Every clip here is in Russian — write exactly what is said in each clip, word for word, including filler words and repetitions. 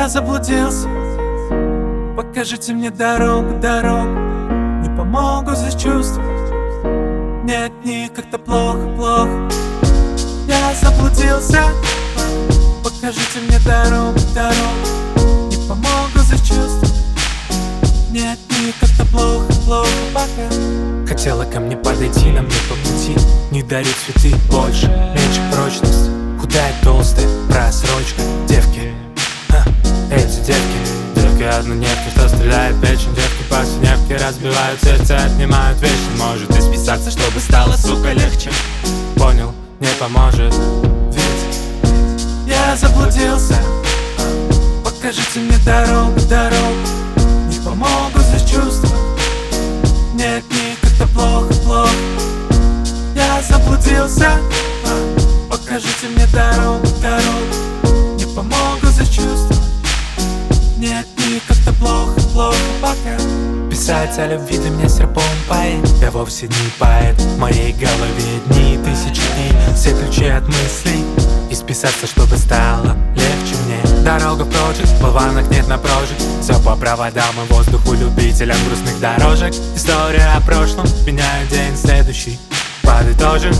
Я заблудился, покажите мне дорогу, дорогу. Не помогу за чувства, мне от них как-то плохо, плохо. Я заблудился, покажите мне дорогу, дорогу. Не помогу за чувства, мне от них как-то плохо, плохо пока. Хотела ко мне подойти, на мне по пути. Не дарю цветы, больше, меньше прочность. Худая, толстая, просрочка. Девки, ха, эти девки. Девки однодневки, что стреляет печень. Девки повседневки разбивают сердце, отнимают вещи. Может исписаться, чтобы стало, сука, легче. Понял, не поможет. Ведь я заблудился, покажите мне дорогу, дорогу. Не помогу за чувства, мне от них как-то плохо, плохо. Я заблудился, покажите мне дорогу, дорогу. Не помогу за чувства, мне от них как-то плохо, плохо пока. Писать о любви для меня серпом поэт. Я вовсе не поэт, в моей голове дни, тысячи дней. Все ключи от мыслей, исписаться, чтобы стало легче мне. Дорога прочь, болванок нет на прожиг. Все по проводам и воздуху любителям грустных дорожек. История о прошлом, меняю день следующий. Подытожим.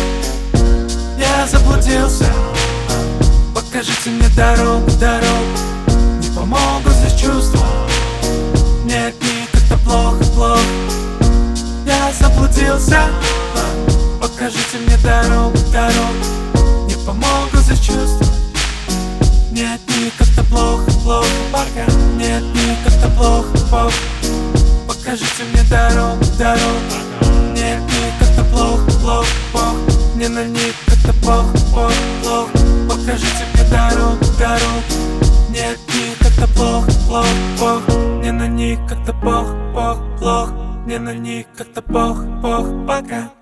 Я заблудился, покажите мне дорогу, дорогу. Не помогу за чувства, мне от них как-то плохо, плохо. Я заблудился, покажите мне дорогу, дорогу. Не помогу за чувства, мне от них как-то плохо, плохо пока. Мне от них как-то плохо, плохо. Покажите мне дорогу, дорогу. Мне от них как-то плохо, плохо, плохо. Мне на них как-то плохо, плохо, плохо. Покажите мне дорогу, дорогу. Мне от них как-то плохо, плохо, плохо. Мне на них как-то плохо, плохо, плохо. Мне на них как-то плохо, плохо пока.